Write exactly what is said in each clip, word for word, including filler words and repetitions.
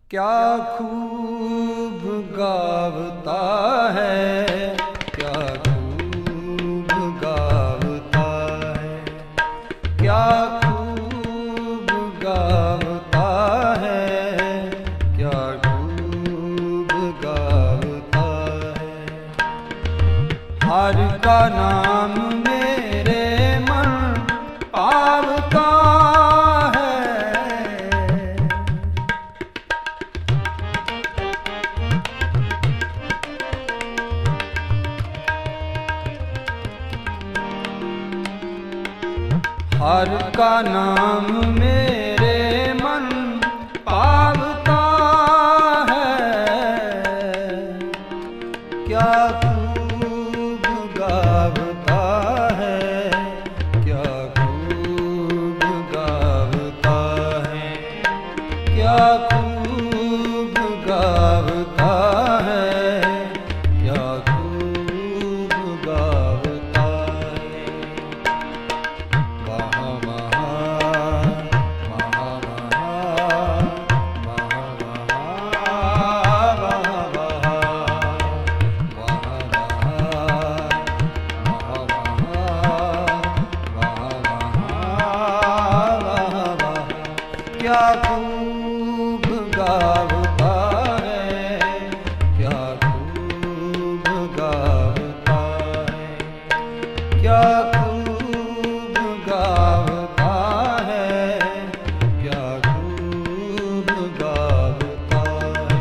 क्या खूब गावता है, क्या खूब गावता है, क्या खूब गावता है, क्या खूब गावता है। हर का नाम मेरे मन पावता हर का नाम मेरे मन पावता है। क्या खूब गावता है, क्या खूब गावता है, क्या खूब गावता है, क्या खूब गावता है। क्या खूब गावता है, क्या खूब गावता है, क्या खूब गावता है, क्या खूब गावता है।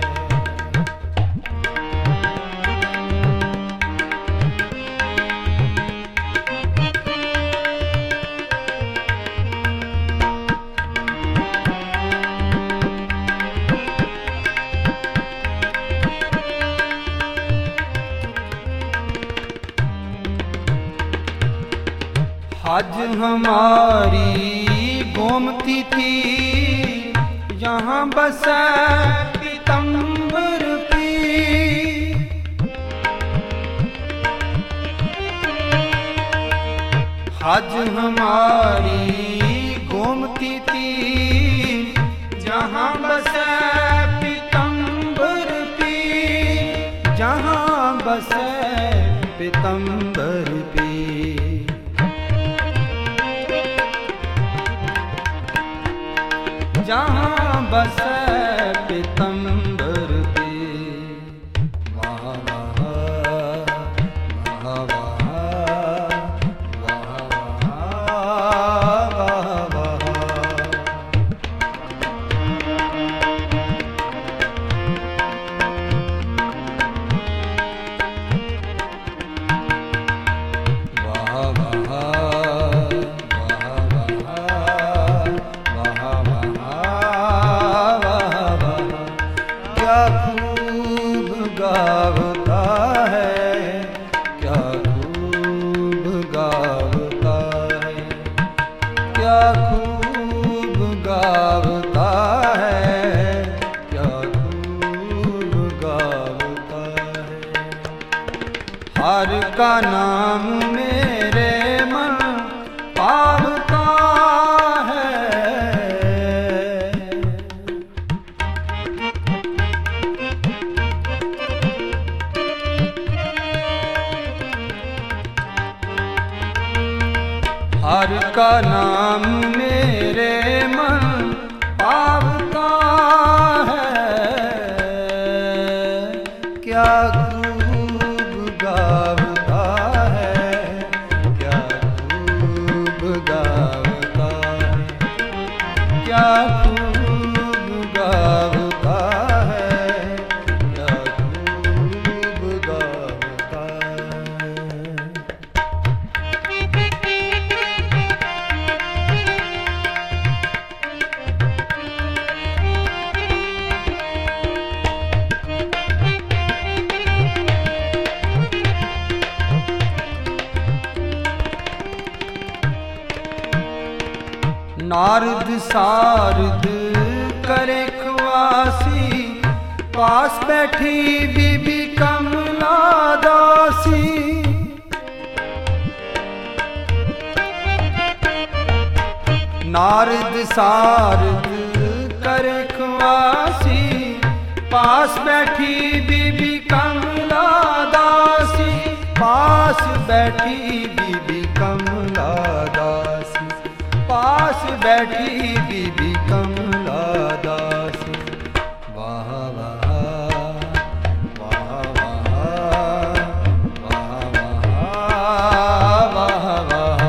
आज हमारी गोमती थी, यहाँ बसे पीतम्बर पी। आज हमारी गोमती थी, जहाँ बसे पीतम्बर पी, जहाँ बसे पीतम्बर पी। जहाँ बसे पीतम्बर पी। वहाँ वहाँ वहाँ वहाँ वहाँ वहाँ गावता है, क्या खूब गावता है, क्या खूब गावता है, क्या खूब गावता है। हर का नाम मेरे मन पावता है। हर का नाम मेरे मन पावता है। क्या खूब गावता है, क्या खूब गावता है, क्या खूब गावता है, क्या खूब गावता है। नारद सारद करे ख्वासी, पास बैठी बीबी कमला दासी। नारद सारद करे ख्वासी, पास बैठी बीबी कमला दासी, पास बैठी बीबी कमला दासी, पास बैठी बीबी कमला दासी। वाह वाह वाह वाह वाह वाह वाह।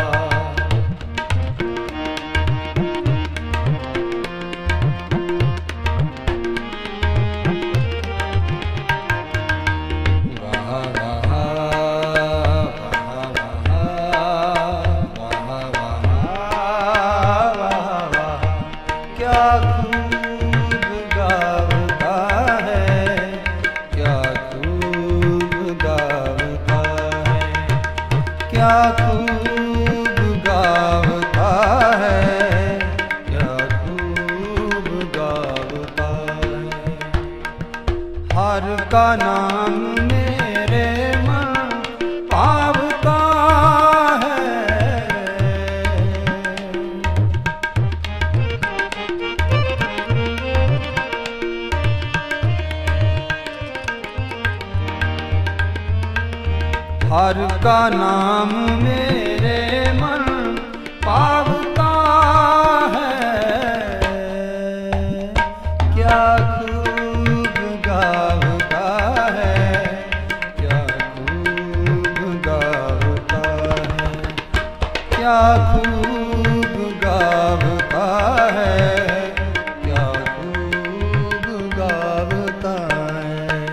क्या खूब गावता है, क्या खूब गावता है। हर का नाम मेरे मन पावता है। हर का नाम मेरे मन पावता है। क्या खूब गावता है, क्या खूब गावता है, क्या खूब गावता है, क्या खूब गावता है।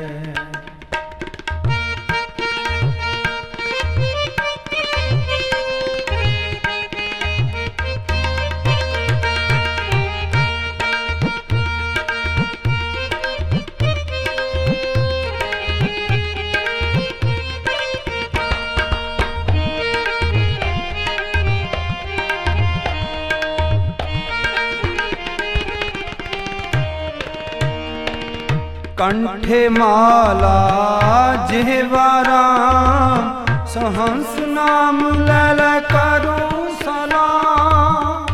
कंठे माला जिह्वा राम, सहंस नाम लल करूं सलाम।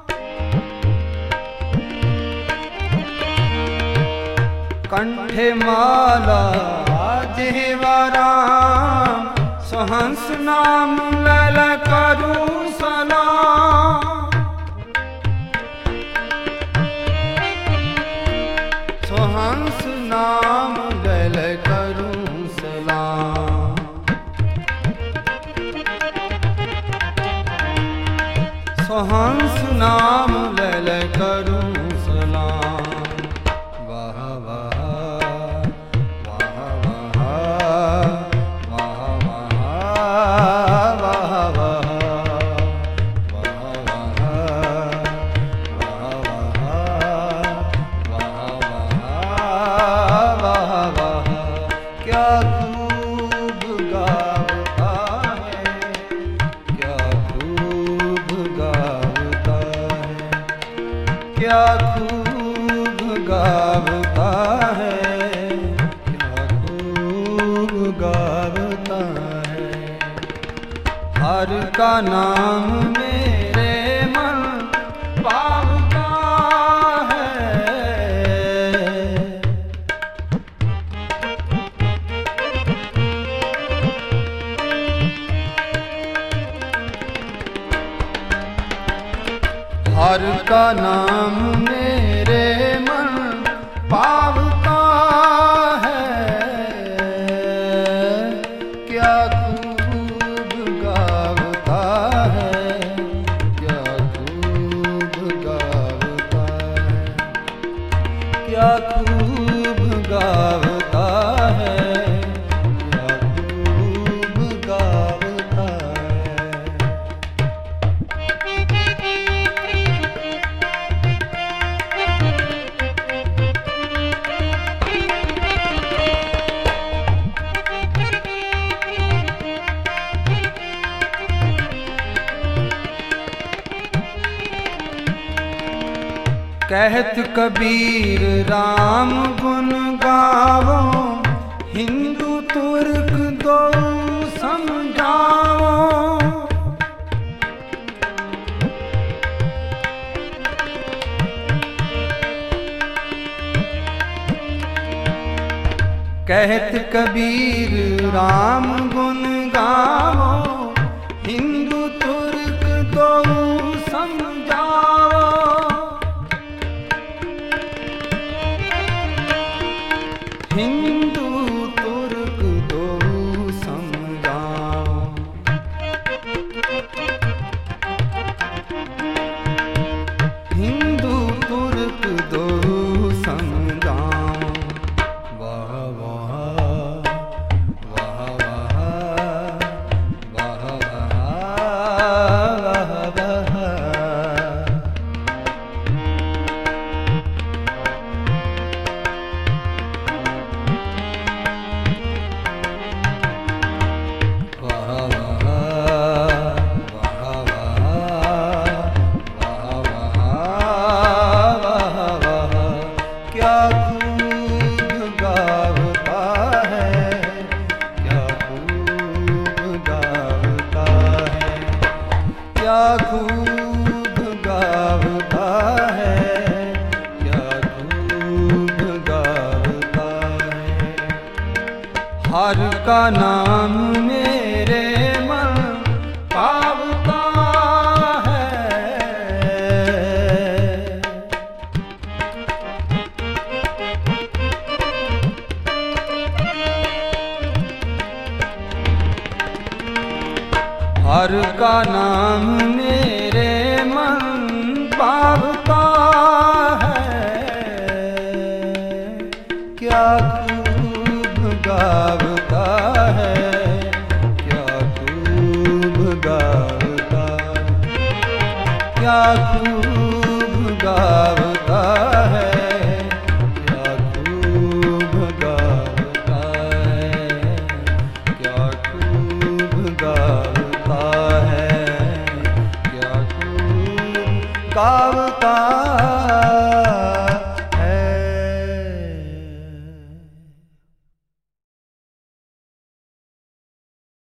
कंठे माला जिह्वा राम, सहंस नाम लल करूं सलाम। सहंस नाम लल करूं सलाम। सहंस नाम लल करूं सलाम। वाह वाह वाह वाह वाह वाह वाह वाह। क्या खूब गावता है, क्या खूब गावता है, क्या खूब गावता है, क्या खूब गावता है। हर का नाम मेरे मन पावता है। हर का नाम मेरे मन पावता है। क्या खूब गावता है, क्या खूब गावता है, क्या खूब गावता है, क्या खूब गावता है। कहत कबीर राम गुण गावो, हिंदू तुर्क दो समझाओ। कहत कबीर राम गुण गावो, हिंदू तुर्क दो समझाओ। हिंदू तुर्क दो समझाओ। हिंदू तुर्क दो समझाओ। वाह वाह वाह वाह वाह वाह वाह। क्या खूब गावता है, क्या खूब गावता है। हर का नाम मेरे मन पावता है। हर का नाम मेरे मन पावता है। क्या खूब गावता है, क्या खूब गावता है। क्या खूब गावता है, क्या खूब गावता है। क्या खूब गावता है, क्या खूब गावता